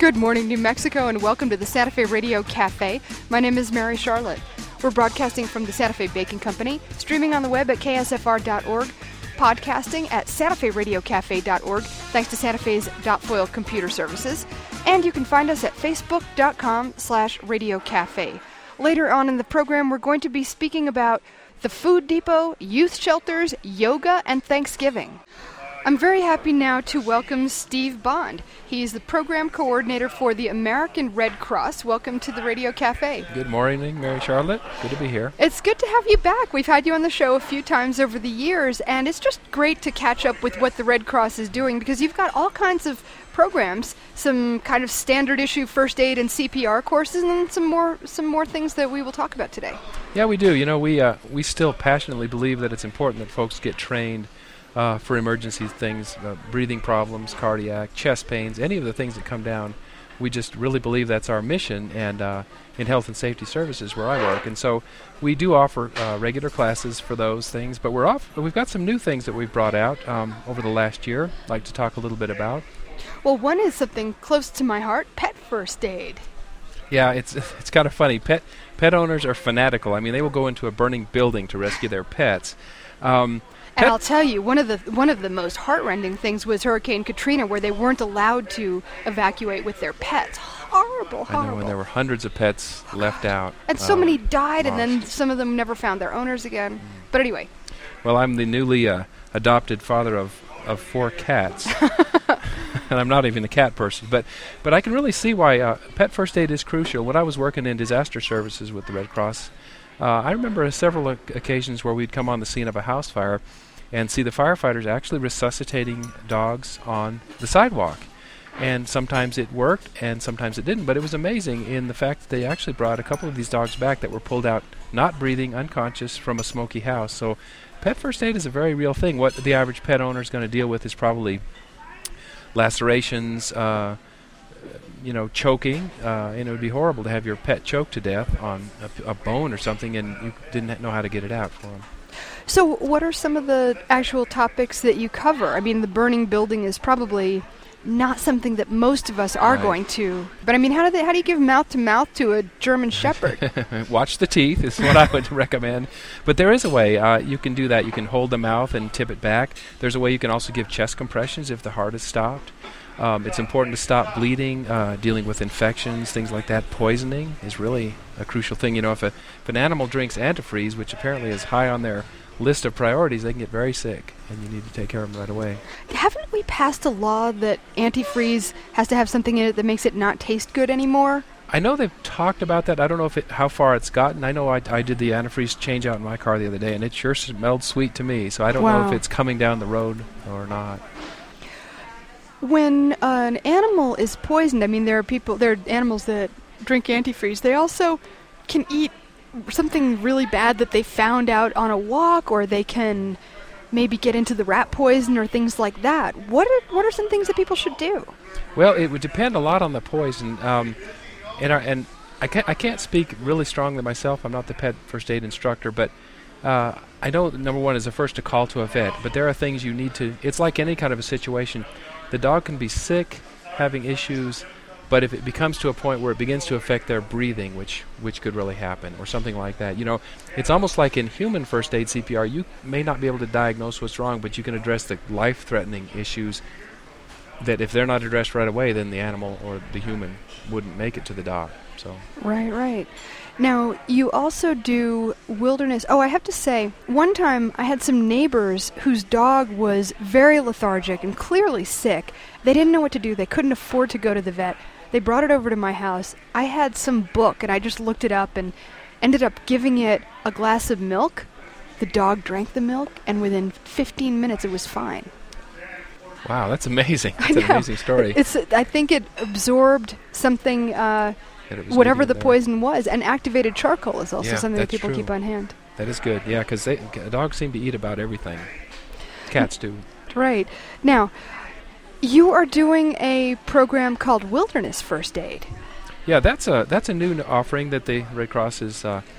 Good morning, New Mexico, and welcome to the Santa Fe Radio Cafe. My name is Mary Charlotte. We're broadcasting from the Santa Fe Baking Company, streaming on the web at ksfr.org, podcasting at santaferadiocafe.org, thanks to Santa Fe's .foil computer services, and you can find us at facebook.com/radiocafe. Later on in the program, we're going to be speaking about the Food Depot, youth shelters, yoga, and Thanksgiving. I'm very happy now to welcome Steve Bond. He's the program coordinator for the American Red Cross. Welcome to the Radio Cafe. Good morning, Mary Charlotte. Good to be here. It's good to have you back. We've had you on the show a few times over the years, and it's just great to catch up with what the Red Cross is doing because you've got all kinds of programs, some kind of standard issue first aid and CPR courses, and some more things that we will talk about today. Yeah, we do. You know, we still passionately believe that it's important that folks get trained for emergency things, breathing problems, cardiac, chest pains, any of the things that come down. We just really believe that's our mission, and in health and safety services where I work. And so we do offer regular classes for those things, but we've got some new things that we've brought out over the last year I'd like to talk a little bit about. Well, one is something close to my heart, pet first aid. Yeah, it's kind of funny. Pet owners are fanatical. I mean, they will go into a burning building to rescue their pets. And I'll tell you, one of the most heartrending things was Hurricane Katrina, where they weren't allowed to evacuate with their pets. Horrible. I know, and there were hundreds of pets left out. And so many died, and then some of them never found their owners again. But anyway. Well, I'm the newly adopted father of 4 cats. And I'm not even a cat person. But I can really see why pet first aid is crucial. When I was working in disaster services with the Red Cross, I remember several occasions where we'd come on the scene of a house fire and see the firefighters actually resuscitating dogs on the sidewalk. And sometimes it worked and sometimes it didn't, but it was amazing in the fact that they actually brought a couple of these dogs back that were pulled out, not breathing, unconscious, from a smoky house. So pet first aid is a very real thing. What the average pet owner is going to deal with is probably lacerations, choking, and it would be horrible to have your pet choked to death on a bone or something and you didn't know how to get it out for them. So what are some of the actual topics that you cover? I mean, the burning building is probably not something that most of us are going to. But I mean, how do you give mouth to mouth to a German Shepherd? Watch the teeth is what I would recommend. But there is a way you can do that. You can hold the mouth and tip it back. There's a way you can also give chest compressions if the heart is stopped. It's important to stop bleeding, dealing with infections, things like that. Poisoning is really a crucial thing. You know, if an animal drinks antifreeze, which apparently is high on their list of priorities, they can get very sick, and you need to take care of them right away. Haven't we passed a law that antifreeze has to have something in it that makes it not taste good anymore? I know they've talked about that. I don't know how far it's gotten. I know I did the antifreeze change out in my car the other day, and it sure smelled sweet to me, so I don't know if it's coming down the road or not. When an animal is poisoned, I mean, there are animals that drink antifreeze. They also can eat something really bad that they found out on a walk, or they can maybe get into the rat poison or things like that. What are some things that people should do? Well, it would depend a lot on the poison. And I can't speak really strongly myself. I'm not the pet first aid instructor, but I know number one is the first to call to a vet. But there are things you need to. It's like any kind of a situation. The dog can be sick, having issues, but if it becomes to a point where it begins to affect their breathing, which could really happen, or something like that, it's almost like in human first aid CPR, you may not be able to diagnose what's wrong, but you can address the life-threatening issues that if they're not addressed right away, then the animal or the human wouldn't make it to the doc. So. Right. Now, you also do wilderness. Oh, I have to say, one time I had some neighbors whose dog was very lethargic and clearly sick. They didn't know what to do. They couldn't afford to go to the vet. They brought it over to my house. I had some book, and I just looked it up and ended up giving it a glass of milk. The dog drank the milk, and within 15 minutes it was fine. Wow, that's amazing. That's an amazing story. I think it absorbed something, whatever the poison was, and activated charcoal is also something that people keep on hand. That is good, yeah, because dogs seem to eat about everything. Cats do. Right. Now, you are doing a program called Wilderness First Aid. Yeah, that's a new offering that the Red Cross is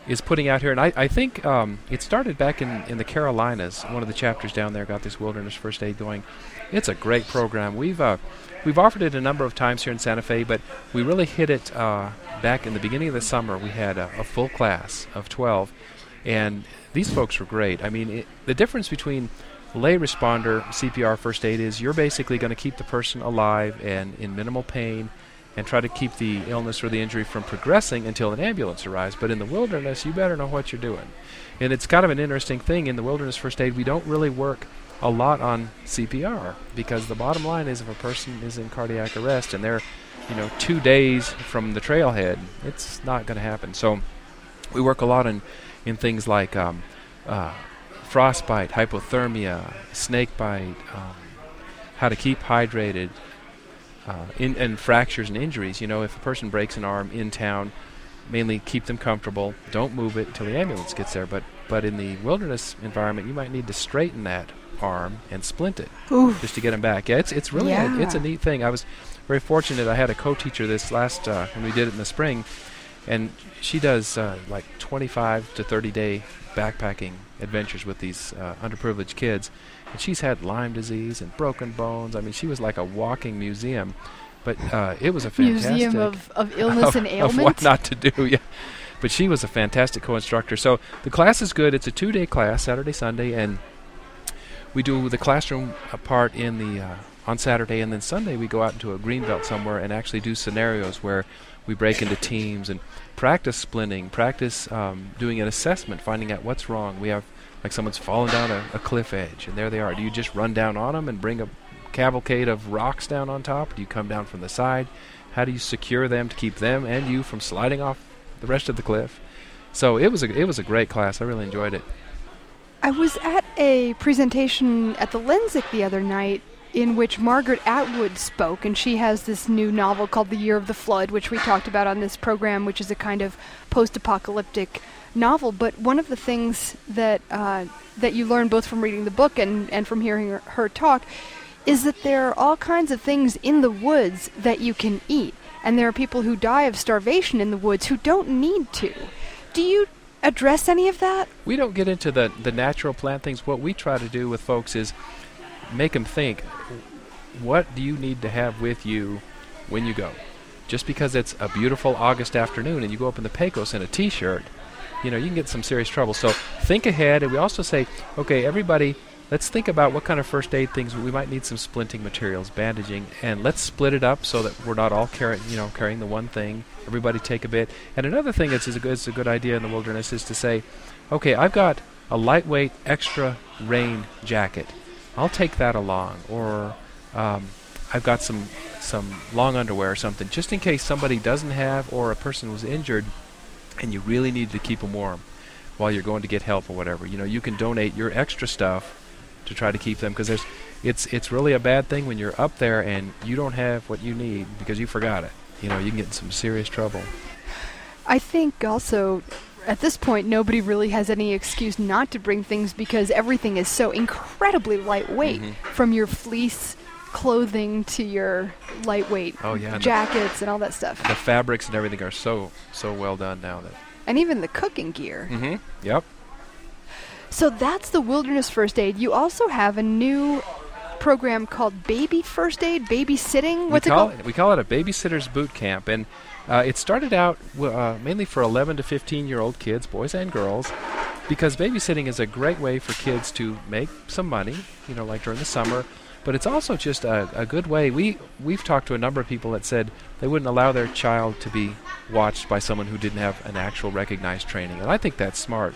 is putting out here, and I think it started back in the Carolinas. One of the chapters down there got this wilderness first aid going. It's a great program. We've offered it a number of times here in Santa Fe, but we really hit it back in the beginning of the summer. We had a full class of 12, and these folks were great. I mean, the difference between lay responder CPR first aid is you're basically going to keep the person alive and in minimal pain and try to keep the illness or the injury from progressing until an ambulance arrives. But in the wilderness, you better know what you're doing. And it's kind of an interesting thing. In the wilderness first aid, we don't really work a lot on CPR because the bottom line is if a person is in cardiac arrest and they're 2 days from the trailhead, it's not going to happen. So we work a lot in things like frostbite, hypothermia, snake bite, how to keep hydrated, and fractures and injuries. If a person breaks an arm in town, mainly keep them comfortable. Don't move it until the ambulance gets there. But in the wilderness environment, you might need to straighten that arm and splint it just to get them back. Yeah, it's really it's a neat thing. I was very fortunate. I had a co-teacher this last when we did it in the spring, and she does like 25 to 30-day backpacking adventures with these underprivileged kids. And she's had Lyme disease and broken bones. I mean, she was like a walking museum. But it was a fantastic... Museum of illness and ailment? Of what not to do, yeah. But she was a fantastic co-instructor. So the class is good. It's a 2-day class, Saturday, Sunday, and we do the classroom part on Saturday, and then Sunday we go out into a greenbelt somewhere and actually do scenarios where we break into teams and practice splinting, practice doing an assessment, finding out what's wrong. We have, like, someone's fallen down a cliff edge, and there they are. Do you just run down on them and bring a cavalcade of rocks down on top? Do you come down from the side? How do you secure them to keep them and you from sliding off the rest of the cliff? So it was a great class. I really enjoyed it. I was at a presentation at the Lensic the other night in which Margaret Atwood spoke, and she has this new novel called The Year of the Flood, which we talked about on this program, which is a kind of post-apocalyptic novel. But one of the things that you learn both from reading the book and from hearing her talk is that there are all kinds of things in the woods that you can eat, and there are people who die of starvation in the woods who don't need to. Do you address any of that? We don't get into the natural plant things. What we try to do with folks is make them think, what do you need to have with you when you go? Just because it's a beautiful August afternoon and you go up in the Pecos in a T-shirt, you can get some serious trouble. So think ahead, and we also say, okay, everybody, let's think about what kind of first aid things. We might need some splinting materials, bandaging, and let's split it up so that we're not all carrying the one thing. Everybody take a bit. And another thing that's a good idea in the wilderness is to say, okay, I've got a lightweight extra rain jacket. I'll take that along. Or I've got some long underwear or something, just in case somebody doesn't have, or a person was injured and you really need to keep them warm while you're going to get help or whatever. You can donate your extra stuff to try to keep them, because it's really a bad thing when you're up there and you don't have what you need because you forgot it. You can get in some serious trouble. I think also at this point nobody really has any excuse not to bring things, because everything is so incredibly lightweight, from your fleece clothing to your lightweight jackets and all that stuff. The fabrics and everything are so well done now. And even the cooking gear. Mm-hmm. Yep. So that's the Wilderness First Aid. You also have a new program called Baby First Aid, babysitting. What's it called? We call it a babysitter's boot camp, and it started out mainly for 11 to 15-year-old kids, boys and girls, because babysitting is a great way for kids to make some money, like during the summer. But it's also just a good way. We've talked to a number of people that said they wouldn't allow their child to be watched by someone who didn't have an actual recognized training, and I think that's smart.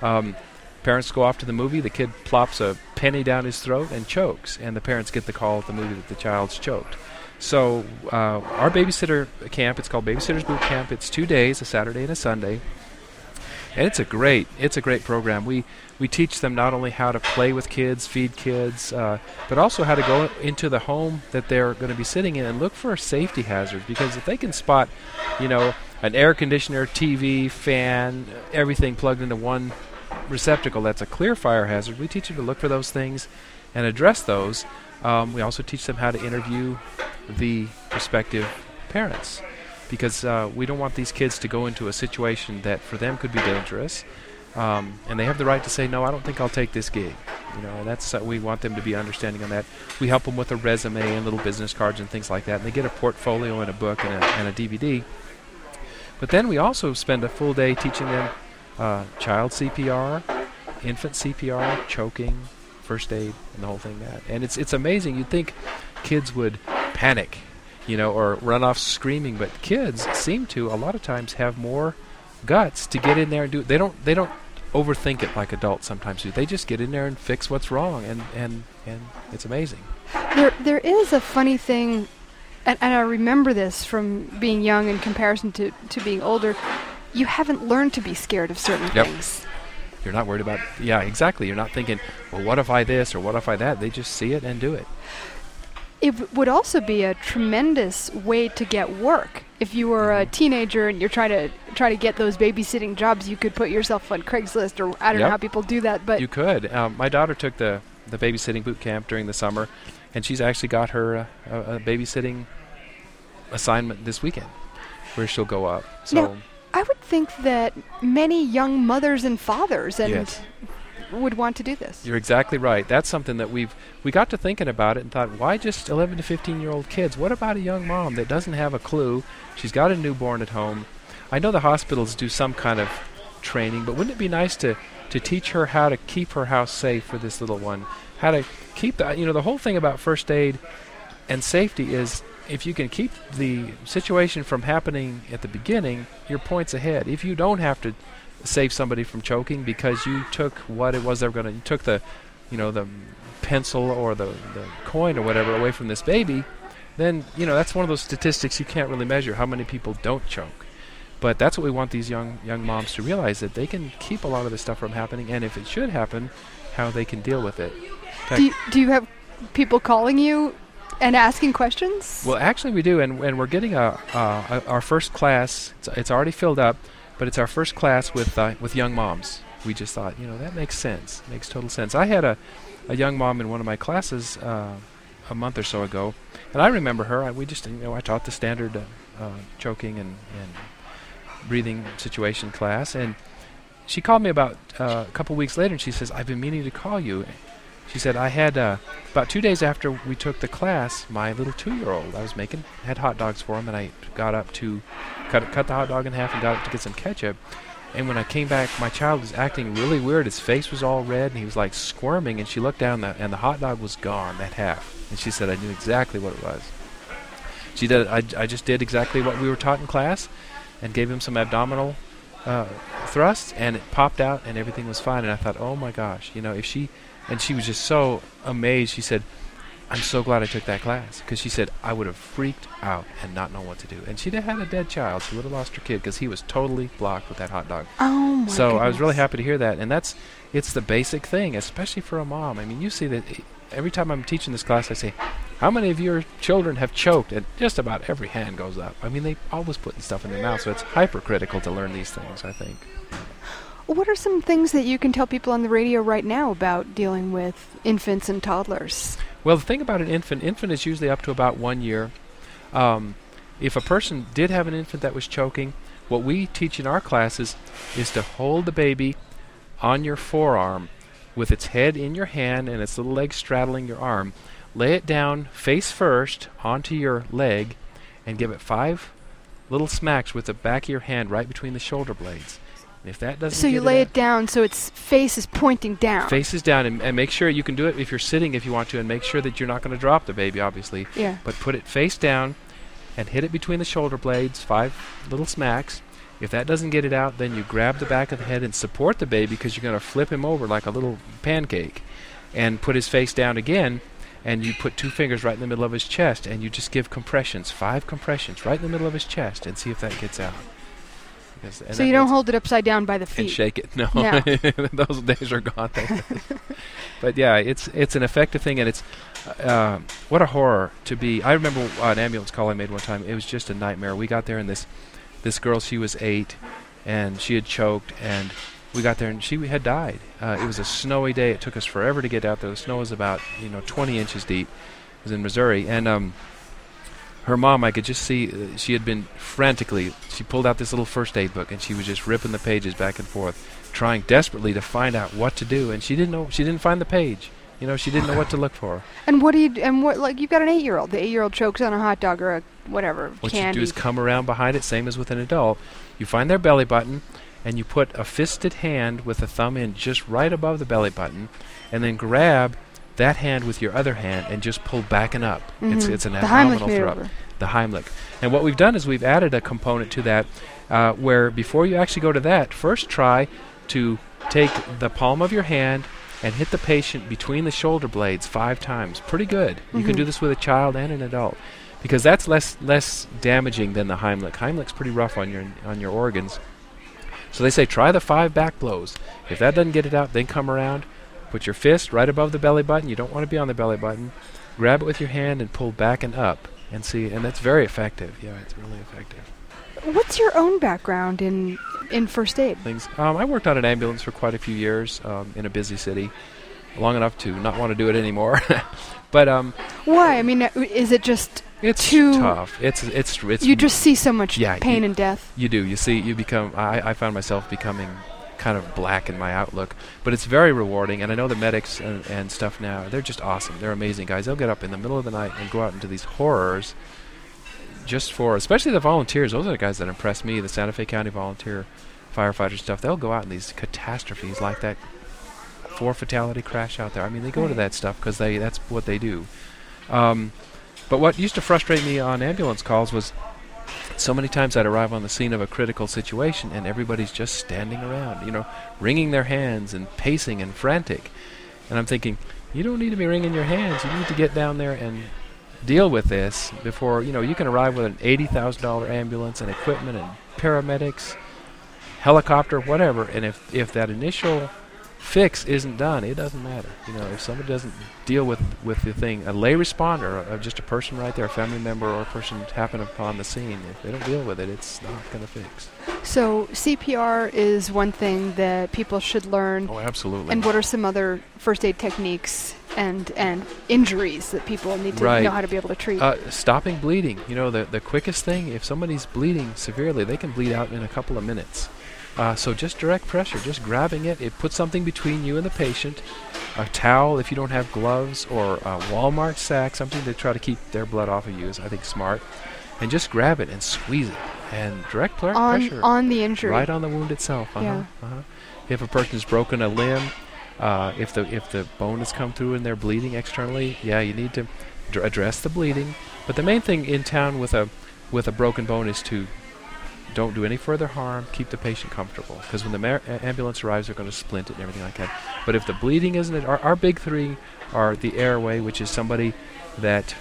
Parents go off to the movie, the kid plops a penny down his throat and chokes, and the parents get the call at the movie that the child's choked. So our babysitter camp, it's called Babysitter's Boot Camp. It's 2 days, a Saturday and a Sunday. And it's a great program. We teach them not only how to play with kids, feed kids, but also how to go into the home that they're going to be sitting in and look for safety hazards. Because if they can spot, an air conditioner, TV, fan, everything plugged into one receptacle that's a clear fire hazard, we teach them to look for those things and address those. We also teach them how to interview the prospective parents, because we don't want these kids to go into a situation that for them could be dangerous. And they have the right to say, no, I don't think I'll take this gig. And that's we want them to be understanding on that. We help them with a resume and little business cards and things like that. And they get a portfolio and a book and a DVD. But then we also spend a full day teaching them child CPR, infant CPR, choking, first aid, and the whole thing. And it's amazing. You'd think kids would panic, or run off screaming, but kids seem to a lot of times have more guts to get in there and do it. They don't overthink it like adults sometimes do. They just get in there and fix what's wrong, and it's amazing. There is a funny thing, and I remember this from being young in comparison to being older. You haven't learned to be scared of certain things. You're not worried about, exactly. You're not thinking, well, what if I this or what if I that? They just see it and do it. It would also be a tremendous way to get work. If you were a teenager and you're trying to get those babysitting jobs, you could put yourself on Craigslist, or I don't know how people do that. But you could. My daughter took the babysitting boot camp during the summer, and she's actually got her a babysitting assignment this weekend, where she'll go up. So now, I would think that many young mothers and fathers would want to do this. You're exactly right. That's something that we got to thinking about it and thought, why just 11 to 15-year-old kids? What about a young mom that doesn't have a clue? She's got a newborn at home. I know the hospitals do some kind of training, but wouldn't it be nice to teach her how to keep her house safe for this little one? How to keep the whole thing about first aid and safety is, if you can keep the situation from happening at the beginning, you're points ahead. If you don't have to save somebody from choking because you took what it was they were going to, you took the pencil or the coin or whatever away from this baby, then that's one of those statistics you can't really measure, how many people don't choke. But that's what we want these young moms to realize, that they can keep a lot of this stuff from happening, and if it should happen, how they can deal with it. Do you have people calling you and asking questions? Well, actually we do, and we're getting our first class. It's already filled up, but it's our first class with young moms. We just thought, that makes sense. Makes total sense. I had a young mom in one of my classes a month or so ago, and I remember her. I taught the standard choking and breathing situation class, and she called me about a couple weeks later, and she says, I've been meaning to call you. She said, I had, about 2 days after we took the class, my little 2-year-old, had hot dogs for him, and I got up to cut the hot dog in half and got up to get some ketchup. And when I came back, my child was acting really weird. His face was all red, and he was like squirming, and she looked down, and the hot dog was gone, that half. And she said, I knew exactly what it was. She did. I just did exactly what we were taught in class and gave him some abdominal thrusts, and it popped out, and everything was fine. And I thought, oh, my gosh, if she... And she was just so amazed. She said, I'm so glad I took that class. Because she said, I would have freaked out and not known what to do. And she'd have had a dead child. She would have lost her kid because he was totally blocked with that hot dog. Oh, my So goodness. I was really happy to hear that. And it's the basic thing, especially for a mom. I mean, you see that every time I'm teaching this class, I say, how many of your children have choked? And just about every hand goes up. I mean, they always putting stuff in their mouth. So it's hypercritical to learn these things, I think. What are some things that you can tell people on the radio right now about dealing with infants and toddlers? Well, the thing about an infant is usually up to about 1 year. If a person did have an infant that was choking, what we teach in our classes is to hold the baby on your forearm with its head in your hand and its little legs straddling your arm. Lay it down face first onto your leg and give it 5 little smacks with the back of your hand right between the shoulder blades. If that doesn't So you lay it down so its face is pointing down. Face is down, and make sure you can do it if you're sitting if you want to, and make sure that you're not going to drop the baby, obviously. Yeah. But put it face down and hit it between the shoulder blades, 5 little smacks. If that doesn't get it out, then you grab the back of the head and support the baby because you're going to flip him over like a little pancake and put his face down again, and you put 2 fingers right in the middle of his chest, and you just give compressions, 5 compressions right in the middle of his chest, and see if that gets out. So you don't hold it upside down by the feet. And shake it. No. No. Those days are gone. But yeah, it's an effective thing, and it's what a horror to be. I remember an ambulance call I made one time. It was just a nightmare. We got there, and this girl, she was 8, and she had choked, and we got there, and she had died. It was a snowy day. It took us forever to get out there. The snow was about 20 inches deep. It was in Missouri, and her mom, I could just see she had been frantically. She pulled out this little first aid book and she was just ripping the pages back and forth, trying desperately to find out what to do. And she didn't know. She didn't find the page. You know, she didn't know what to look for. And what do you? And what? Like, you've got an 8-year-old. The 8-year-old chokes on a hot dog or a whatever What candy. you do is come around behind it, same as with an adult. You find their belly button, and you put a fisted hand with the thumb in just right above the belly button, and then grab that hand with your other hand and just pull back and up. It's an The Heimlich abdominal throw. maneuver. The Heimlich. And what we've done is we've added a component to that where before you actually go to that, first try to take the palm of your hand and hit the patient between the shoulder blades 5 times. Pretty good. You can do this with a child and an adult because that's less damaging than the Heimlich. Heimlich's pretty rough on your organs. So they say try the 5 back blows. If that doesn't get it out, then come around, put your fist right above the belly button. You don't want to be on the belly button. Grab it with your hand and pull back and up and see. And that's very effective. Yeah, it's really effective. What's your own background in first aid? Things. I worked on an ambulance for quite a few years in a busy city, long enough to not want to do it anymore. But Why? I mean, is it just it's too tough. It's you just see so much Yeah, pain and death? You do. You see, you become. I found myself becoming kind of black in my outlook, but it's very rewarding. And I know the medics and stuff now. They're just awesome. They're amazing guys. They'll get up in the middle of the night and go out into these horrors. Just for, especially the volunteers, those are the guys that impress me, the Santa Fe County volunteer firefighter stuff. They'll go out in these catastrophes like that 4 fatality crash out there. I mean, they go to that stuff because that's what they do. But what used to frustrate me on ambulance calls was so many times I'd arrive on the scene of a critical situation and everybody's just standing around, you know, wringing their hands and pacing and frantic. And I'm thinking, you don't need to be wringing your hands. You need to get down there and deal with this before, you know, you can arrive with an $80,000 ambulance and equipment and paramedics, helicopter, whatever, and if that initial fix isn't done, it doesn't matter. You know, if somebody doesn't deal with the thing, a lay responder, or just a person right there, a family member or a person happen upon the scene, if they don't deal with it, it's not going to fix. So CPR is one thing that people should learn. Oh, absolutely. And what are some other first aid techniques and injuries that people need to know how to be able to treat? Stopping bleeding. You know, the quickest thing, if somebody's bleeding severely, they can bleed out in a couple of minutes. So just direct pressure, just grabbing it. It puts something between you and the patient. A towel if you don't have gloves, or a Walmart sack, something to try to keep their blood off of you is, I think, smart. And just grab it and squeeze it. And direct pressure. On the injury. Right on the wound itself. If a person's broken a limb, if the bone has come through and they're bleeding externally, you need to address the bleeding. But the main thing in town with a broken bone is to don't do any further harm, keep the patient comfortable. Because when the ambulance arrives, they're going to splint it and everything like that. But if the bleeding isn't it, our big 3 are the airway, which is somebody that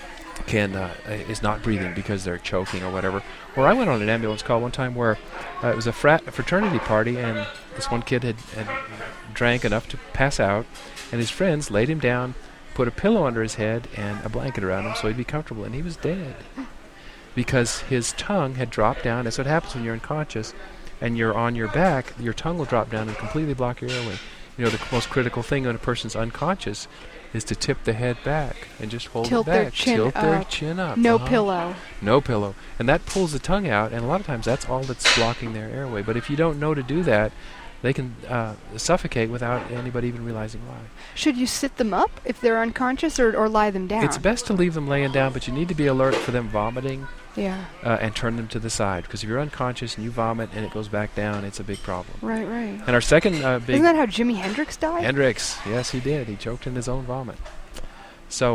is not breathing because they're choking or whatever. Or I went on an ambulance call one time where it was a fraternity party, and this one kid had drank enough to pass out, and his friends laid him down, put a pillow under his head and a blanket around him so he'd be comfortable, and he was dead because his tongue had dropped down. That's what happens when you're unconscious and you're on your back. Your tongue will drop down and completely block your airway. You know, the most critical thing when a person's unconscious is to tip the head back and just hold Tilt it back. their chin Tilt up. their chin up. No pillow. No pillow. And that pulls the tongue out, and a lot of times that's all that's blocking their airway. But if you don't know to do that, they can suffocate without anybody even realizing why. Should you sit them up if they're unconscious, or lie them down? It's best to leave them laying down, but you need to be alert for them vomiting. Yeah. And turn them to the side, because if you're unconscious and you vomit and it goes back down, it's a big problem. Right. And our second big... Isn't that how Jimi Hendrix died? Hendrix, yes, he did. He choked in his own vomit. So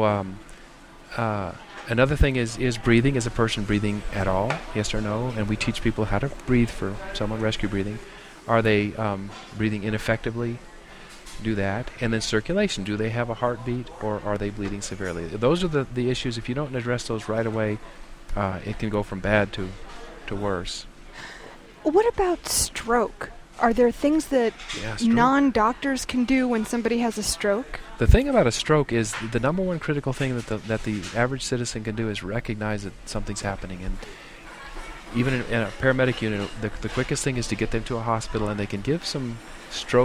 another thing is breathing. Is a person breathing at all? Yes or no? And we teach people how to breathe for someone rescue breathing. Are they breathing ineffectively? Do that. And then circulation. Do they have a heartbeat, or are they bleeding severely? Those are the issues. If you don't address those right away, it can go from bad to worse. What about stroke? Are there things that non-doctors can do when somebody has a stroke? The thing about a stroke is the number one critical thing that the average citizen can do is recognize that something's happening. And even in a paramedic unit, the quickest thing is to get them to a hospital, and they can give some stroke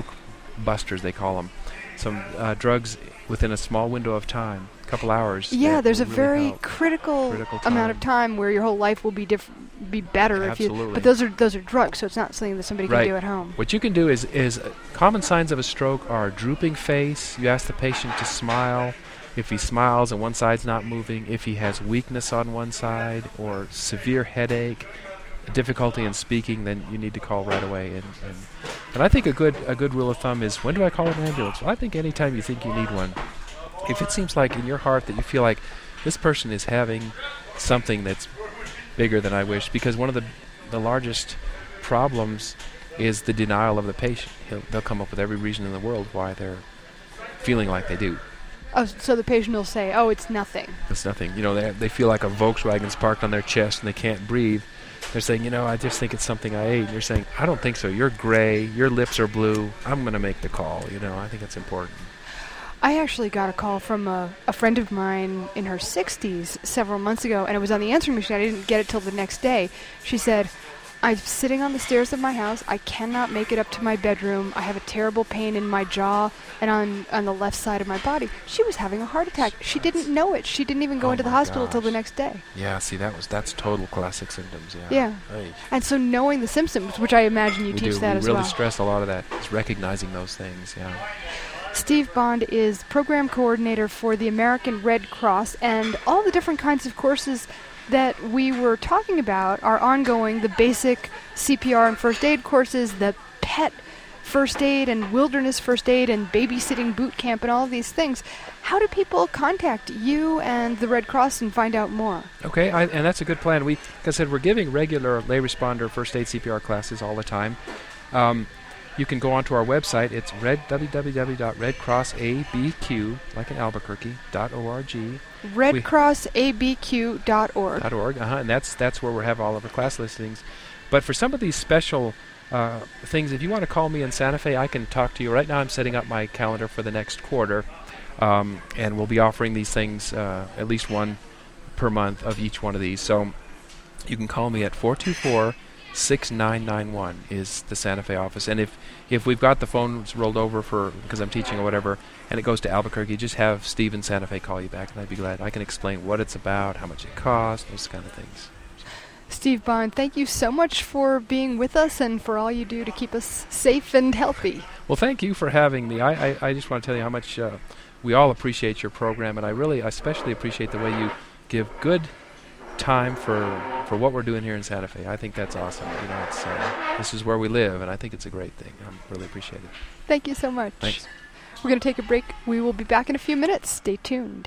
busters, they call them. Some drugs within a small window of time, a couple hours. Yeah, there's a really very critical amount of time where your whole life will be better. Absolutely. If you. But those are drugs, so it's not something that somebody can do at home. What you can do is common signs of a stroke are drooping face. You ask the patient to smile. If he smiles and one side's not moving, if he has weakness on one side or severe headache, difficulty in speaking, then you need to call right away. And I think a good rule of thumb is, when do I call an ambulance? Well, I think anytime you think you need one. If it seems like in your heart that you feel like this person is having something that's bigger than I wish, because one of the largest problems is the denial of the patient. They'll come up with every reason in the world why they're feeling like they do. Oh, so the patient will say, "Oh, it's nothing." It's nothing. They feel like a Volkswagen's parked on their chest and they can't breathe. They're saying, I just think it's something I ate. And you're saying, I don't think so. You're gray. Your lips are blue. I'm going to make the call. I think it's important. I actually got a call from a friend of mine in her 60s several months ago, and it was on the answering machine. I didn't get it till the next day. She said, "I'm sitting on the stairs of my house. I cannot make it up to my bedroom. I have a terrible pain in my jaw and on the left side of my body." She was having a heart attack. She didn't know it. She didn't even go into the hospital till the next day. Yeah, see, that's total classic symptoms. Yeah. Hey. And so knowing the symptoms, which I imagine you teach that as well. We really stress a lot of that. It's recognizing those things. Yeah. Steve Bond is program coordinator for the American Red Cross, and all the different kinds of courses that we were talking about are ongoing. The basic CPR and first aid courses, the pet first aid and wilderness first aid and babysitting boot camp and all of these things. How do people contact you and the Red Cross and find out more? Okay, and that's a good plan. Like I said, we're giving regular lay responder first aid CPR classes all the time. You can go onto our website. It's www.redcrossabq, like in Albuquerque.org. redcrossabq.org. And that's where we have all of our class listings. But for some of these special things, if you want to call me in Santa Fe, I can talk to you. Right now I'm setting up my calendar for the next quarter, and we'll be offering these things, at least one per month of each one of these. So you can call me at 424-6991 is the Santa Fe office. And if we've got the phones rolled over because I'm teaching or whatever, and it goes to Albuquerque, just have Steve in Santa Fe call you back, and I'd be glad. I can explain what it's about, how much it costs, those kind of things. Steve Bond, thank you so much for being with us and for all you do to keep us safe and healthy. Well, thank you for having me. I just want to tell you how much we all appreciate your program, and I especially appreciate the way you give good time for what we're doing here in Santa Fe. I think that's awesome. This is where we live, and I think it's a great thing. I really appreciate it. Thank you so much. Thanks. We're going to take a break. We will be back in a few minutes. Stay tuned.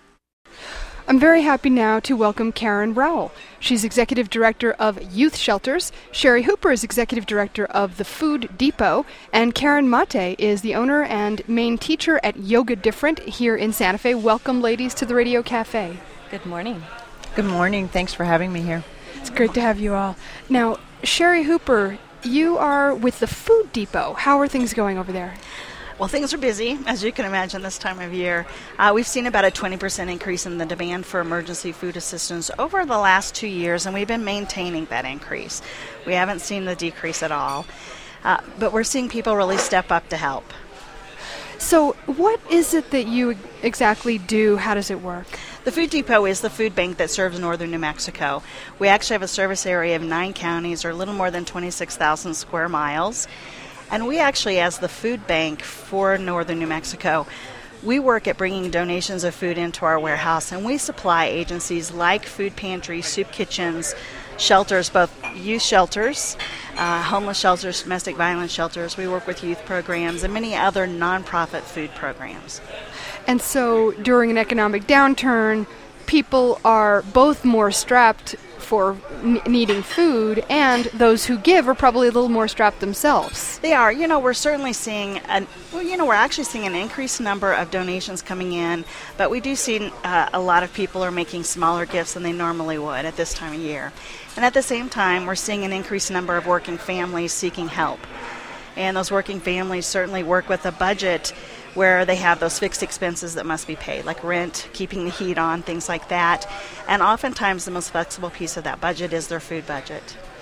I'm very happy now to welcome Karen Rowell. She's Executive Director of Youth Shelters. Sherry Hooper is Executive Director of the Food Depot. And Karen Mate is the owner and main teacher at Yoga Different here in Santa Fe. Welcome, ladies, to the Radio Cafe. Good morning. Good morning. Thanks for having me here. It's great to have you all. Now, Sherry Hooper, you are with the Food Depot. How are things going over there? Well, things are busy, as you can imagine, this time of year. We've seen about a 20% increase in the demand for emergency food assistance over the last 2 years, and we've been maintaining that increase. We haven't seen the decrease at all, but we're seeing people really step up to help. So what is it that you exactly do? How does it work? The Food Depot is the food bank that serves northern New Mexico. We actually have a service area of 9 counties, or a little more than 26,000 square miles. And we actually, as the food bank for northern New Mexico, we work at bringing donations of food into our warehouse, and we supply agencies like food pantries, soup kitchens, shelters, both youth shelters, homeless shelters, domestic violence shelters. We work with youth programs and many other nonprofit food programs. And so during an economic downturn, people are both more strapped for needing food, and those who give are probably a little more strapped themselves. They are. We're certainly seeing we're actually seeing an increased number of donations coming in, but we do see a lot of people are making smaller gifts than they normally would at this time of year. And at the same time, we're seeing an increased number of working families seeking help. And those working families certainly work with a budget where they have those fixed expenses that must be paid, like rent, keeping the heat on, things like that. And oftentimes the most flexible piece of that budget is their food budget.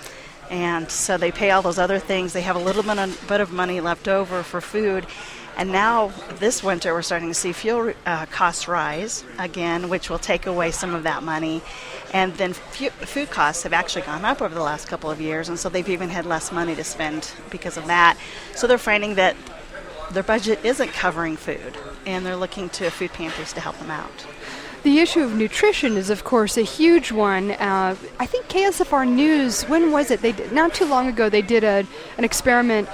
And so they pay all those other things. They have a little bit of money left over for food. And now, this winter, we're starting to see fuel costs rise again, which will take away some of that money. And then food costs have actually gone up over the last couple of years, and so they've even had less money to spend because of that. So they're finding that their budget isn't covering food, and they're looking to food pantries to help them out. The issue of nutrition is, of course, a huge one. I think KSFR News, when was it? Not too long ago, they did an experiment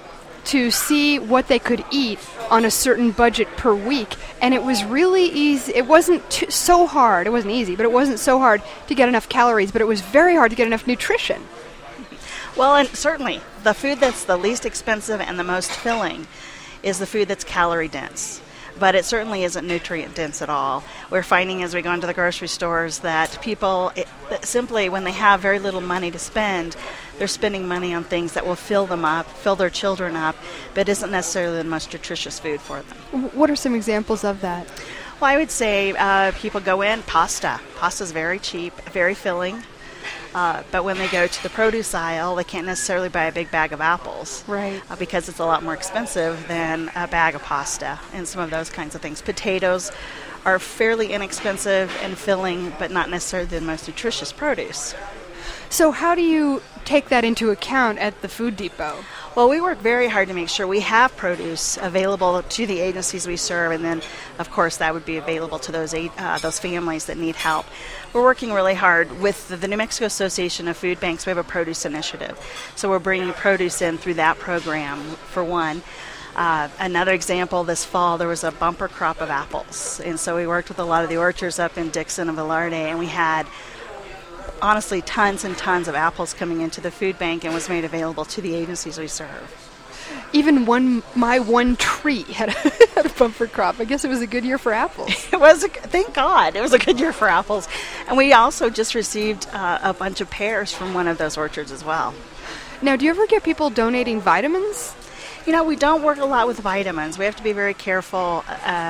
to see what they could eat on a certain budget per week, and it was really easy. It wasn't so hard. It wasn't easy, but it wasn't so hard to get enough calories, but it was very hard to get enough nutrition. Well, and certainly the food that's the least expensive and the most filling is the food that's calorie dense. But it certainly isn't nutrient dense at all. We're finding as we go into the grocery stores that people simply, when they have very little money to spend, they're spending money on things that will fill them up, fill their children up, but isn't necessarily the most nutritious food for them. What are some examples of that? Well, I would say people go in, pasta. Pasta's very cheap, very filling. But when they go to the produce aisle, they can't necessarily buy a big bag of apples. Right. Because it's a lot more expensive than a bag of pasta and some of those kinds of things. Potatoes are fairly inexpensive and filling, but not necessarily the most nutritious produce. So how do you take that into account at the Food Depot? Well, we work very hard to make sure we have produce available to the agencies we serve, and then, of course, that would be available to those families that need help. We're working really hard with the New Mexico Association of Food Banks. We have a produce initiative, so we're bringing produce in through that program, for one. Another example, this fall, there was a bumper crop of apples, and so we worked with a lot of the orchards up in Dixon and Velarde, and we had honestly tons and tons of apples coming into the food bank and was made available to the agencies we serve. Even my one tree had a bumper crop. I guess it was a good year for apples. It was, thank God, it was a good year for apples. And we also just received a bunch of pears from one of those orchards as well. Now, do you ever get people donating vitamins? You know, we don't work a lot with vitamins. We have to be very careful.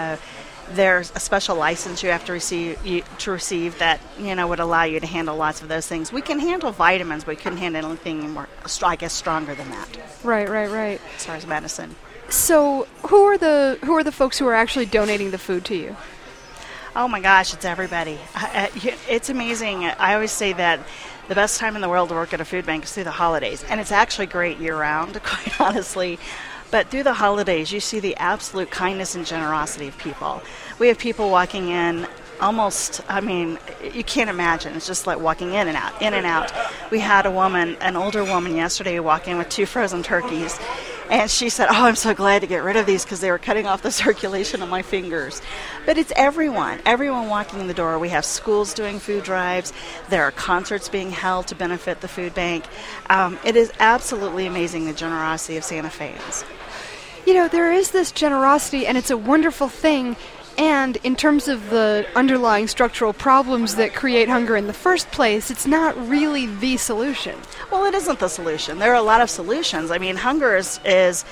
There's a special license you have to receive that, would allow you to handle lots of those things. We can handle vitamins, but we couldn't handle anything more, I guess, stronger than that. Right. As far as medicine. So, who are the folks who are actually donating the food to you? Oh my gosh, it's everybody. It's amazing. I always say that the best time in the world to work at a food bank is through the holidays, and it's actually great year-round, quite honestly. But through the holidays, you see the absolute kindness and generosity of people. We have people walking in almost, you can't imagine. It's just like walking in and out. We had an older woman yesterday walk in with 2 frozen turkeys. And she said, I'm so glad to get rid of these because they were cutting off the circulation of my fingers. But it's everyone walking in the door. We have schools doing food drives. There are concerts being held to benefit the food bank. It is absolutely amazing, the generosity of Santa Feans. There is this generosity, and it's a wonderful thing. And in terms of the underlying structural problems that create hunger in the first place, it's not really the solution. Well, it isn't the solution. There are a lot of solutions. Hunger is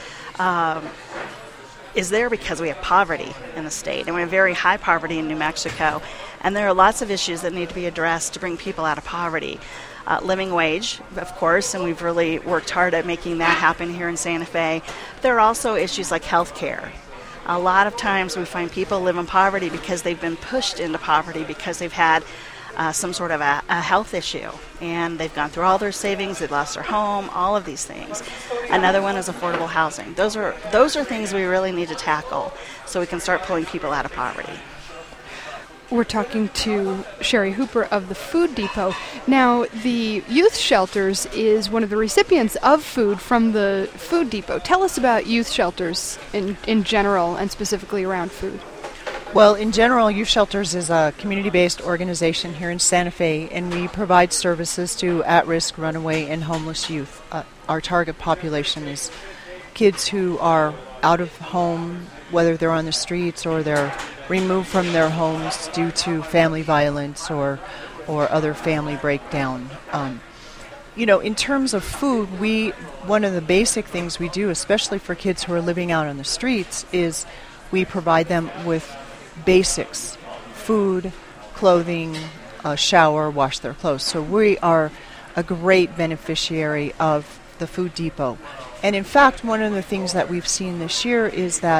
there because we have poverty in the state, and we have very high poverty in New Mexico. And there are lots of issues that need to be addressed to bring people out of poverty. Living wage, of course, and we've really worked hard at making that happen here in Santa Fe. There are also issues like health care. A lot of times we find people live in poverty because they've been pushed into poverty because they've had some sort of a health issue, and they've gone through all their savings, they've lost their home, all of these things. Another one is affordable housing. Those are things we really need to tackle so we can start pulling people out of poverty. We're talking to Sherry Hooper of the Food Depot. Now, the youth shelters is one of the recipients of food from the Food Depot. Tell us about youth shelters in general and specifically around food. Well, in general, Youth Shelters is a community-based organization here in Santa Fe, and we provide services to at-risk, runaway, and homeless youth. Our target population is kids who are out of home, whether they're on the streets or they're removed from their homes due to family violence or other family breakdown. In terms of food, one of the basic things we do, especially for kids who are living out on the streets, is we provide them with basics: food, clothing, shower, wash their clothes. So we are a great beneficiary of the Food Depot. And in fact, one of the things that we've seen this year is that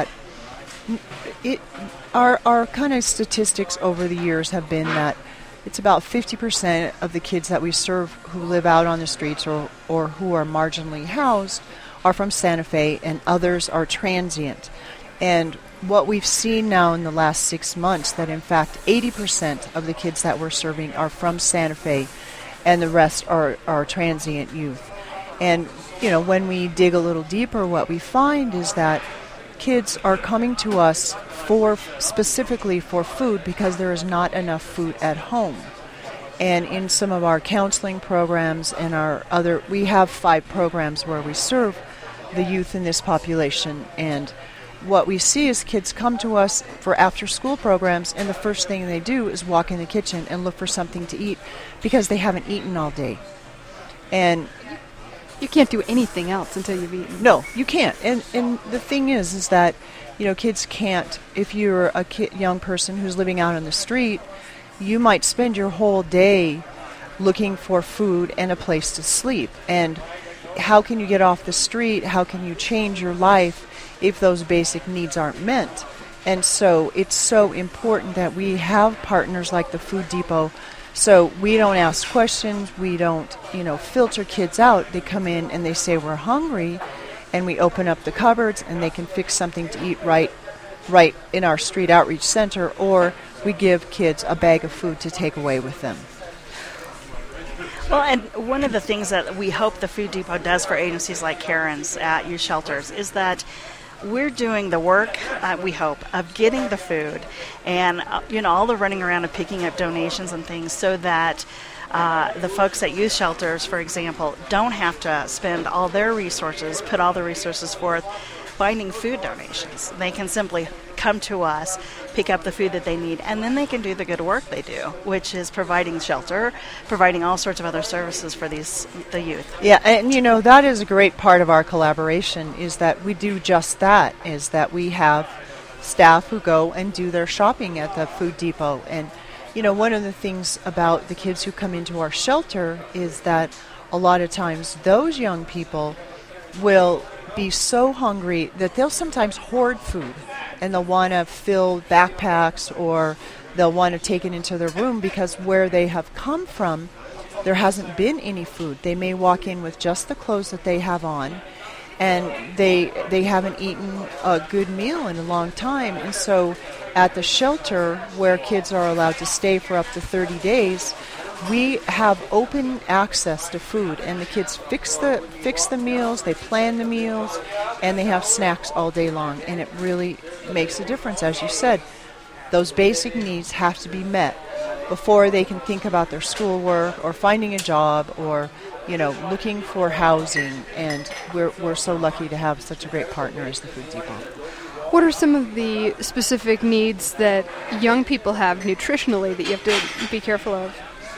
our kind of statistics over the years have been that it's about 50% of the kids that we serve who live out on the streets or who are marginally housed are from Santa Fe, and others are transient. And what we've seen now in the last 6 months, that in fact 80% of the kids that we're serving are from Santa Fe, and the rest are transient youth. And, you know, when we dig a little deeper, what we find is that kids are coming to us specifically for food because there is not enough food at home. And in some of our counseling programs and we have 5 programs where we serve the youth in this population. And what we see is kids come to us for after-school programs, and the first thing they do is walk in the kitchen and look for something to eat because they haven't eaten all day. And you can't do anything else until you've eaten. No, you can't. And the thing is that, you know, kids can't. If you're a young person who's living out on the street, you might spend your whole day looking for food and a place to sleep. And how can you get off the street? How can you change your life if those basic needs aren't met? And so it's so important that we have partners like the Food Depot. So we don't ask questions, we don't, filter kids out. They come in and they say we're hungry, and we open up the cupboards and they can fix something to eat right in our street outreach center, or we give kids a bag of food to take away with them. Well, and one of the things that we hope the Food Depot does for agencies like Karen's at youth shelters is that we're doing the work, we hope, of getting the food and, all the running around and picking up donations and things so that the folks at youth shelters, for example, don't have to spend all their resources, put all the resources forth finding food donations. They can simply come to us, pick up the food that they need, and then they can do the good work they do, which is providing shelter, providing all sorts of other services for the youth. Yeah, and that is a great part of our collaboration, is that we do just that, is that we have staff who go and do their shopping at the Food Depot. And one of the things about the kids who come into our shelter is that a lot of times those young people will be so hungry that they'll sometimes hoard food, and they'll want to fill backpacks, or they'll want to take it into their room because where they have come from, there hasn't been any food. They may walk in with just the clothes that they have on, and they haven't eaten a good meal in a long time. And so at the shelter, where kids are allowed to stay for up to 30 days, we have open access to food, and the kids fix the meals, they plan the meals, and they have snacks all day long. And it really makes a difference. As you said, those basic needs have to be met before they can think about their schoolwork or finding a job or looking for housing. And we're so lucky to have such a great partner as the Food Depot. What are some of the specific needs that young people have nutritionally that you have to be careful of?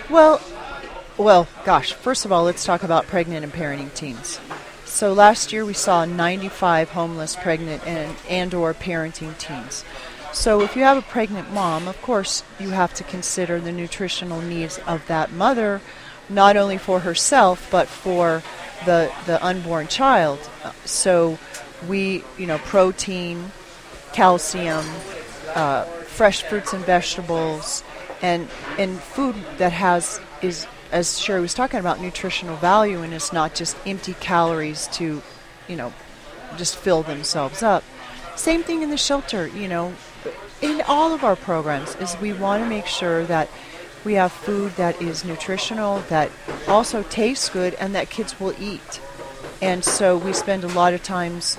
Well, gosh, first of all, let's talk about pregnant and parenting teens. So last year we saw 95 homeless pregnant and or parenting teens. So if you have a pregnant mom, of course, you have to consider the nutritional needs of that mother, not only for herself, but for the unborn child. So we, protein, calcium, fresh fruits and vegetables, and food that is, as Sherry was talking about, nutritional value, and it's not just empty calories to, just fill themselves up. Same thing in the shelter, in all of our programs, is we want to make sure that we have food that is nutritional, that also tastes good, and that kids will eat. And so we spend a lot of times,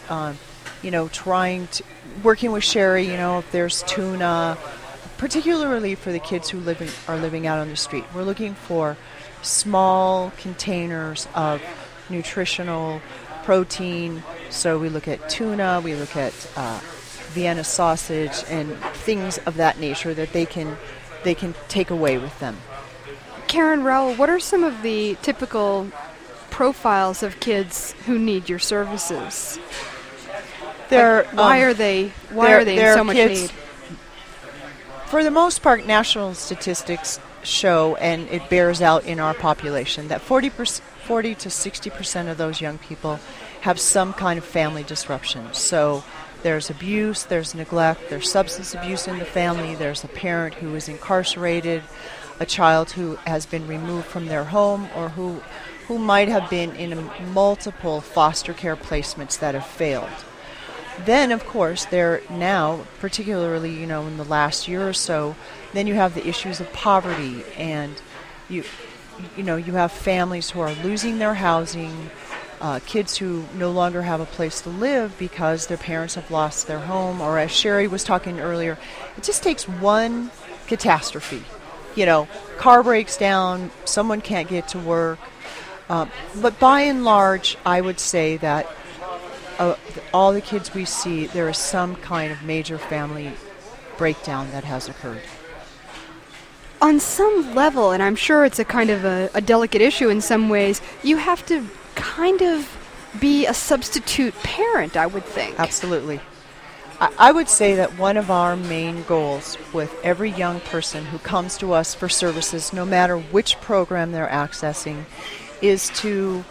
working with Sherry, if there's tuna, particularly for the kids who are living out on the street. We're looking for small containers of nutritional protein. So we look at tuna, we look at Vienna sausage, and things of that nature that they can take away with them. Karen Rowell, what are some of the typical profiles of kids who need your services? Why are they in so much need? For the most part, national statistics show, and it bears out in our population, that 40 to 60% of those young people have some kind of family disruption. So there's abuse, there's neglect, there's substance abuse in the family, there's a parent who is incarcerated, a child who has been removed from their home, or who might have been in multiple foster care placements that have failed. Then, of course, there now, particularly, in the last year or so, then you have the issues of poverty, and you have families who are losing their housing, kids who no longer have a place to live because their parents have lost their home, or as Sherry was talking earlier, it just takes one catastrophe. Car breaks down, someone can't get to work. But by and large, I would say that all the kids we see, there is some kind of major family breakdown that has occurred. On some level, and I'm sure it's a kind of a delicate issue in some ways, you have to kind of be a substitute parent, I would think. Absolutely. I would say that one of our main goals with every young person who comes to us for services, no matter which program they're accessing, is to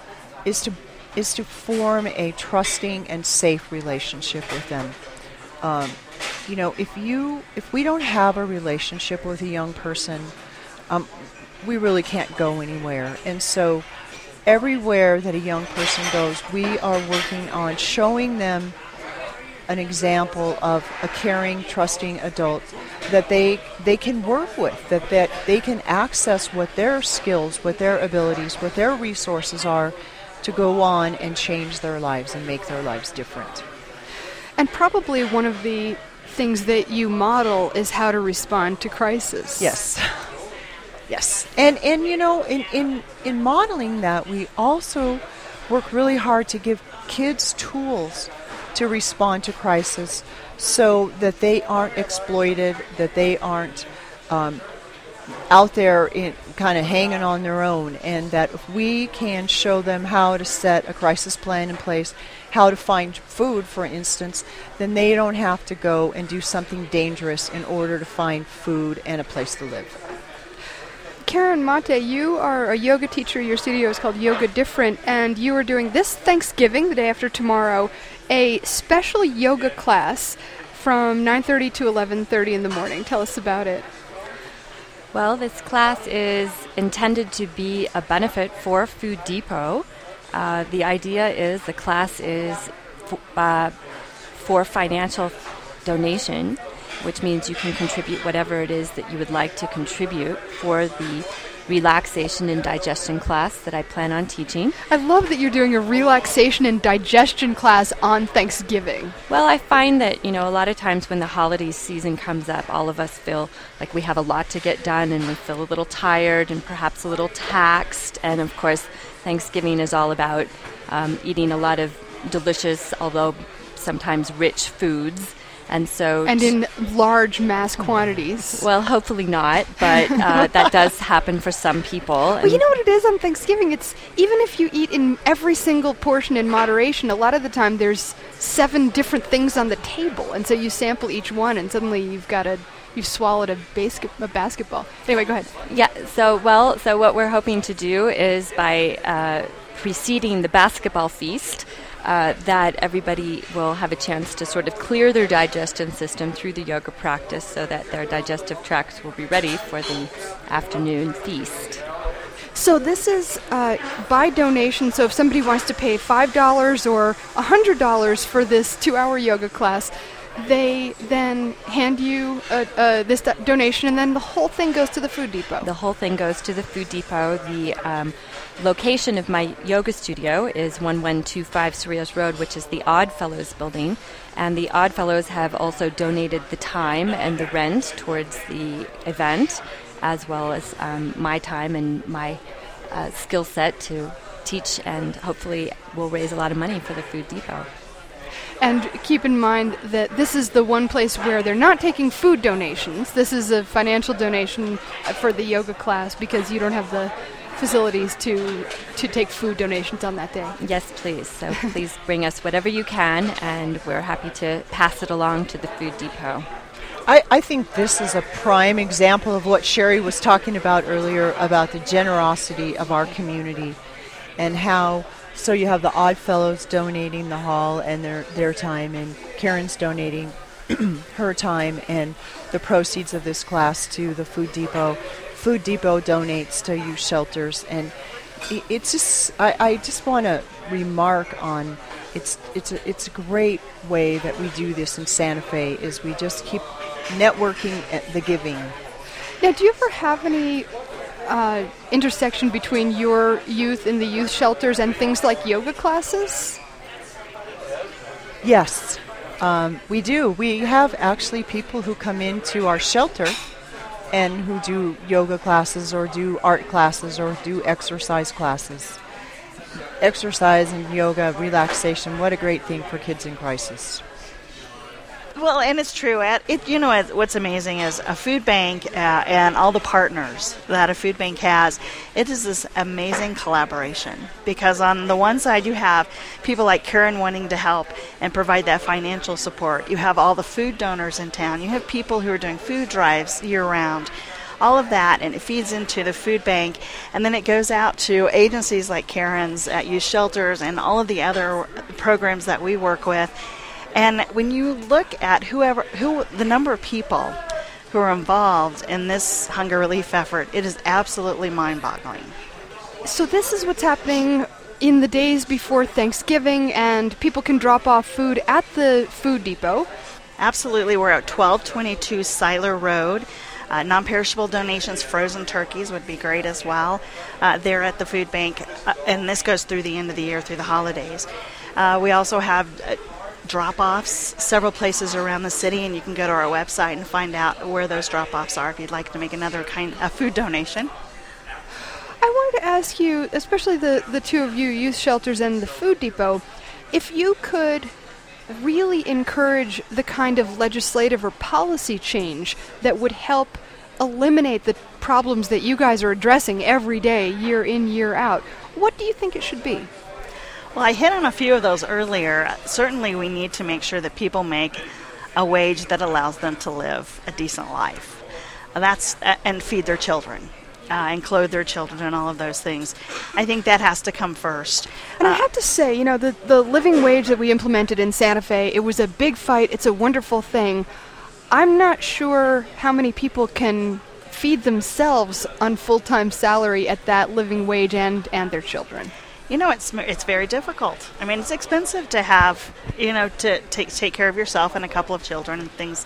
form a trusting and safe relationship with them. If we don't have a relationship with a young person, we really can't go anywhere. And so everywhere that a young person goes, we are working on showing them an example of a caring, trusting adult that they can work with, that they can access what their skills, what their abilities, what their resources are to go on and change their lives and make their lives different. And probably one of the things that you model is how to respond to crisis. Yes. Yes. And in modeling that, we also work really hard to give kids tools to respond to crisis so that they aren't exploited, that they aren't out there kind of hanging on their own, and that if we can show them how to set a crisis plan in place, how to find food, for instance, then they don't have to go and do something dangerous in order to find food and a place to live. Karen Mate, you are a yoga teacher. Your studio is called Yoga Different, and you are doing this Thanksgiving, the day after tomorrow, a special yoga class from 9:30 to 11:30 in the morning. Tell us about it. Well, this class is intended to be a benefit for Food Depot. The idea is the class is for financial donation, which means you can contribute whatever it is that you would like to contribute for the relaxation and digestion class that I plan on teaching. I love that you're doing a relaxation and digestion class on Thanksgiving. Well, I find that, a lot of times when the holiday season comes up, all of us feel like we have a lot to get done, and we feel a little tired and perhaps a little taxed. And of course, Thanksgiving is all about eating a lot of delicious, although sometimes rich foods. And in large mass quantities. Well, hopefully not, but that does happen for some people. Well, you know what it is on Thanksgiving? It's even if you eat in every single portion in moderation, a lot of the time there's 7 different things on the table, and so you sample each one, and suddenly you've swallowed a basketball. Anyway, go ahead. Yeah. So what we're hoping to do is by preceding the basketball feast, that everybody will have a chance to sort of clear their digestion system through the yoga practice so that their digestive tracts will be ready for the afternoon feast. So this is by donation, so if somebody wants to pay $5 or $100 for this 2-hour yoga class, they then hand you this donation, and then the whole thing goes to the Food Depot. The whole thing goes to the Food Depot. The location of my yoga studio is 1125 Cerrillos Road, which is the Odd Fellows building. And the Odd Fellows have also donated the time and the rent towards the event, as well as my time and my skill set to teach, and hopefully we'll raise a lot of money for the Food Depot. And keep in mind that this is the one place where they're not taking food donations. This is a financial donation for the yoga class because you don't have the facilities to take food donations on that day. Yes, please. So please bring us whatever you can, and we're happy to pass it along to the Food Depot. I think this is a prime example of what Sherry was talking about earlier about the generosity of our community and how, so you have the Odd Fellows donating the hall and their time, and Karen's donating her time and the proceeds of this class to the Food Depot. Food Depot donates to youth shelters, and it's just, I just want to remark on it's a great way that we do this in Santa Fe is we just keep networking at the giving. Now, do you ever have any intersection between your youth in the youth shelters and things like yoga classes? Yes, we do. We have actually people who come into our shelter and who do yoga classes or do art classes or do exercise classes. Exercise and yoga, relaxation, what a great thing for kids in crisis. Well, and it's true. What's amazing is a food bank and all the partners that a food bank has, it is this amazing collaboration. Because on the one side, you have people like Karen wanting to help and provide that financial support. You have all the food donors in town. You have people who are doing food drives year-round. All of that, and it feeds into the food bank, and then it goes out to agencies like Karen's at youth shelters and all of the other programs that we work with. And when you look at the number of people who are involved in this hunger relief effort, it is absolutely mind-boggling. So this is what's happening in the days before Thanksgiving, and people can drop off food at the Food Depot. Absolutely. We're at 1222 Seiler Road. Non-perishable donations, frozen turkeys would be great as well. They're at the food bank, and this goes through the end of the year, through the holidays. We also have drop-offs several places around the city, and you can go to our website and find out where those drop-offs are if you'd like to make another kind of food donation. I wanted to ask you, especially the two of you, youth shelters and the Food Depot, if you could really encourage the kind of legislative or policy change that would help eliminate the problems that you guys are addressing every day, year in, year out, what do you think it should be? Well, I hit on a few of those earlier. Certainly we need to make sure that people make a wage that allows them to live a decent life. And feed their children. And clothe their children and all of those things. I think that has to come first. And I have to say, the living wage that we implemented in Santa Fe, it was a big fight. It's a wonderful thing. I'm not sure how many people can feed themselves on full-time salary at that living wage and their children. It's very difficult. I mean, it's expensive to have, to take care of yourself and a couple of children and things.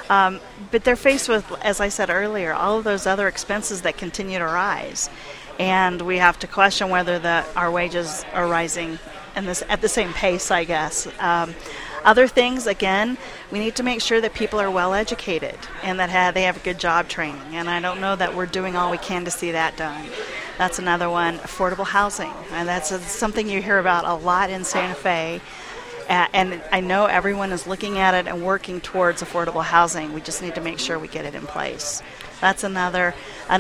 But they're faced with, as I said earlier, all of those other expenses that continue to rise. And we have to question whether our wages are rising at the same pace, I guess. Other things, again, we need to make sure that people are well educated and that they have good job training. And I don't know that we're doing all we can to see that done. That's another one. Affordable housing. And that's something you hear about a lot in Santa Fe. And I know everyone is looking at it and working towards affordable housing. We just need to make sure we get it in place. That's another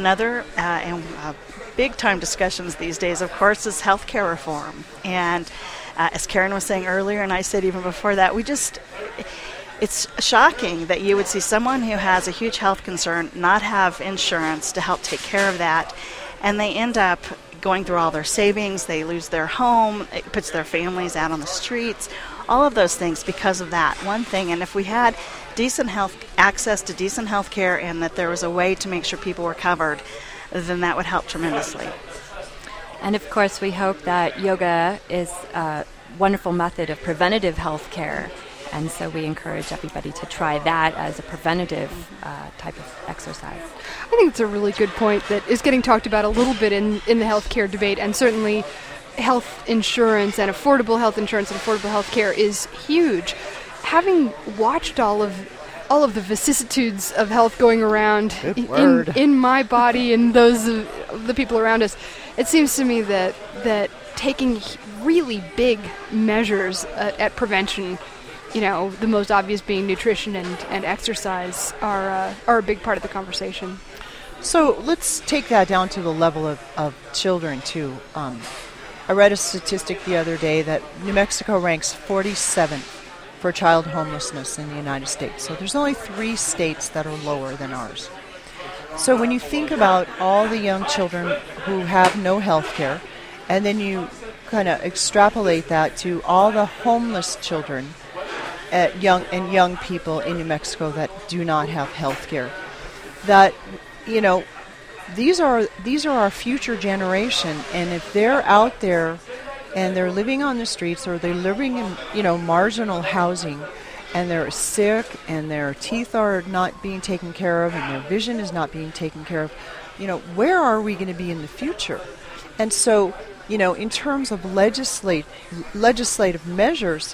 big-time discussions these days, of course, is healthcare reform. And as Karen was saying earlier, and I said even before that, it's shocking that you would see someone who has a huge health concern not have insurance to help take care of that, and they end up going through all their savings, they lose their home, it puts their families out on the streets, all of those things because of that one thing. And if we had access to decent health care and that there was a way to make sure people were covered, then that would help tremendously. And of course, we hope that yoga is a wonderful method of preventative health care. And so we encourage everybody to try that as a preventative type of exercise. I think it's a really good point that is getting talked about a little bit in the healthcare debate, and certainly health insurance and affordable health insurance and affordable health care is huge. Having watched all of the vicissitudes of health going around in my body and those of the people around us, it seems to me that taking really big measures at prevention, the most obvious being nutrition and exercise, are a big part of the conversation. So let's take that down to the level of children, too. I read a statistic the other day that New Mexico ranks 47th for child homelessness in the United States. So there's only 3 states that are lower than ours. So when you think about all the young children who have no health care, and then you kind of extrapolate that to all the homeless children young people in New Mexico that do not have health care, that, you know, these are our future generation, and if they're out there and they're living on the streets, or they're living in, you know, marginal housing, and they're sick and their teeth are not being taken care of and their vision is not being taken care of, you know, where are we going to be in the future? And so, you know, in terms of legislative measures,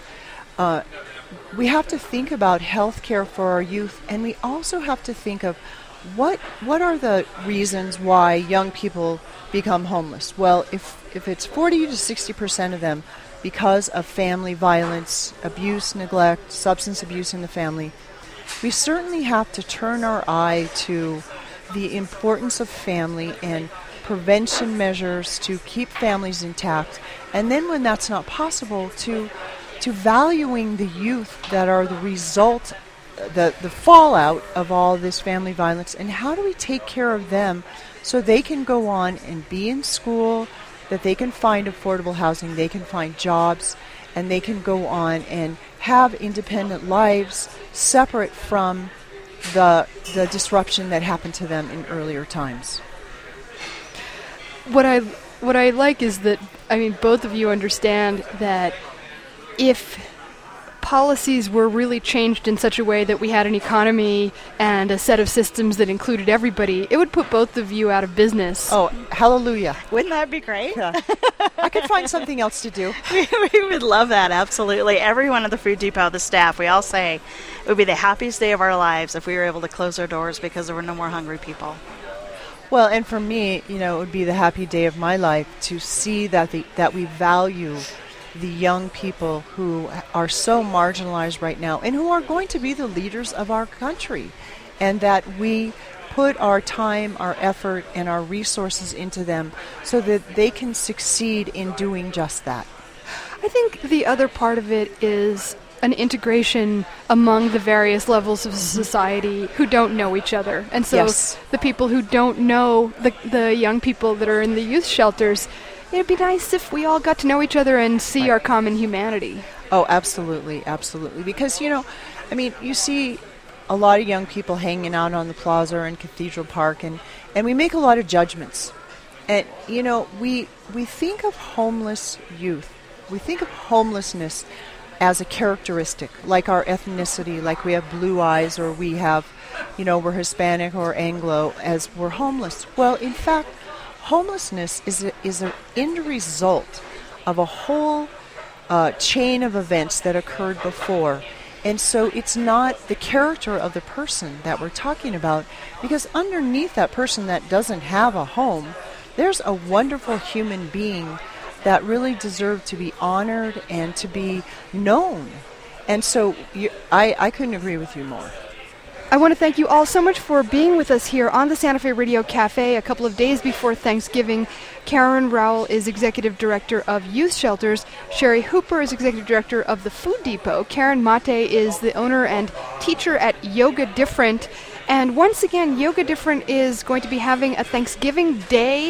we have to think about health care for our youth, and we also have to think of what are the reasons why young people become homeless. Well, if it's 40 to 60% of them because of family violence, abuse, neglect, substance abuse in the family, we certainly have to turn our eye to the importance of family and prevention measures to keep families intact. And then when that's not possible, to valuing the youth that are the result, the fallout of all this family violence, and how do we take care of them so they can go on and be in school, that they can find affordable housing, they can find jobs, and they can go on and have independent lives separate from the disruption that happened to them in earlier times. What I like is that, I mean, both of you understand that if policies were really changed in such a way that we had an economy and a set of systems that included everybody, it would put both of you out of business. Oh, hallelujah. Wouldn't that be great? Yeah. I could find something else to do. We would love that, absolutely. Everyone at the Food Depot, the staff, we all say it would be the happiest day of our lives if we were able to close our doors because there were no more hungry people. Well, and for me, you know, it would be the happy day of my life to see that we value the young people who are so marginalized right now and who are going to be the leaders of our country, and that we put our time, our effort, and our resources into them so that they can succeed in doing just that. I think the other part of it is an integration among the various levels of society who don't know each other. And so Yes. the people who don't know the young people that are in the youth shelters, it'd be nice if we all got to know each other and see Right. our common humanity. Oh, absolutely, absolutely. Because, you know, I mean, you see a lot of young people hanging out on the plaza and Cathedral Park, and we make a lot of judgments. And, you know, we think of homeless youth. We think of homelessness as a characteristic, like our ethnicity, like we have blue eyes, or we have, you know, we're Hispanic or Anglo, as we're homeless. Well, in fact, homelessness is an end result of a whole chain of events that occurred before. And so it's not the character of the person that we're talking about, because underneath that person that doesn't have a home, there's a wonderful human being that really deserve to be honored and to be known. And so I couldn't agree with you more. I want to thank you all so much for being with us here on the Santa Fe Radio Cafe a couple of days before Thanksgiving. Karen Rowell is Executive Director of Youth Shelters. Sherry Hooper is Executive Director of the Food Depot. Karen Mate is the owner and teacher at Yoga Different. And once again, Yoga Different is going to be having a Thanksgiving Day,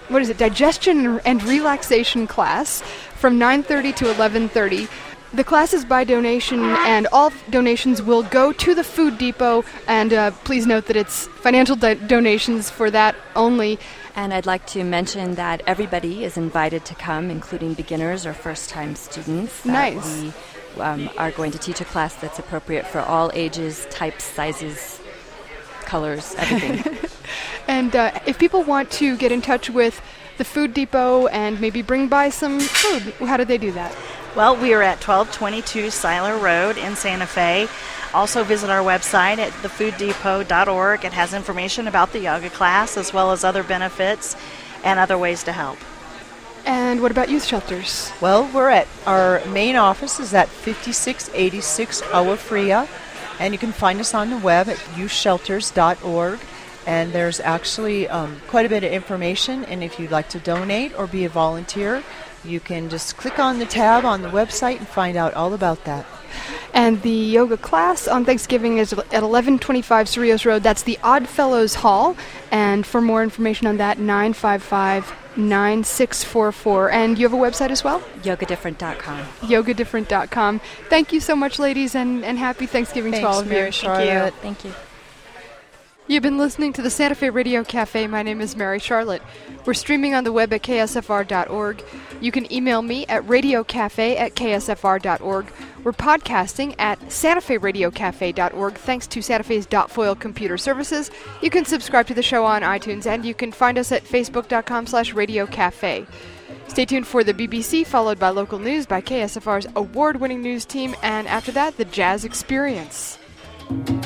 digestion and relaxation class from 9:30 to 11:30. The class is by donation, and all donations will go to the Food Depot, and please note that it's financial donations for that only. And I'd like to mention that everybody is invited to come, including beginners or first-time students. Nice. We are going to teach a class that's appropriate for all ages, types, sizes, colors, everything. And if people want to get in touch with the Food Depot and maybe bring by some food, how do they do that? Well, we are at 1222 Seiler Road in Santa Fe. Also visit our website at thefooddepot.org. It has information about the yoga class as well as other benefits and other ways to help. And what about youth shelters? Well, our main office is at 5686 Agua Fria, and you can find us on the web at youthshelters.org. And there's actually quite a bit of information, and if you'd like to donate or be a volunteer, you can just click on the tab on the website and find out all about that. And the yoga class on Thanksgiving is at 1125 Cerrillos Road. That's the Oddfellows Hall. And for more information on that, 955-9644. And you have a website as well? yogadifferent.com. yogadifferent.com. Thank you so much, ladies, and happy Thanksgiving to all of you. Mary Charlotte. Thank you. You've been listening to the Santa Fe Radio Cafe. My name is Mary Charlotte. We're streaming on the web at ksfr.org. You can email me at radiocafe@ksfr.org. We're podcasting at santaferadiocafe.org thanks to Santa Fe's .foil computer services. You can subscribe to the show on iTunes, and you can find us at facebook.com/radiocafe. Stay tuned for the BBC, followed by local news by KSFR's award-winning news team, and after that, the Jazz Experience.